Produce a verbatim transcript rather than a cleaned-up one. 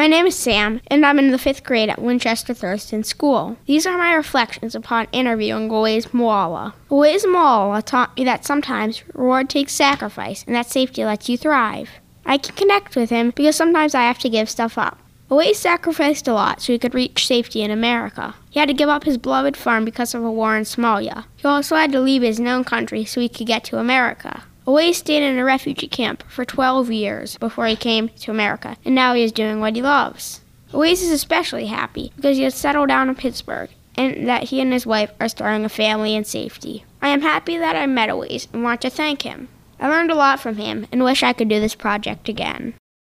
My name is Sam, and I'm in the fifth grade at Winchester Thurston School. These are my reflections upon interviewing Louise Malala. Louise Malala taught me that sometimes reward takes sacrifice, and that safety lets you thrive. I can connect with him because sometimes I have to give stuff up. Louise sacrificed a lot so he could reach safety in America. He had to give up his beloved farm because of a war in Somalia. He also had to leave his known country so he could get to America. Louise stayed in a refugee camp for twelve years before he came to America, and now he is doing what he loves. Louise is especially happy because he has settled down in Pittsburgh, and that he and his wife are starting a family in safety. I am happy that I met Louise and want to thank him. I learned a lot from him and wish I could do this project again.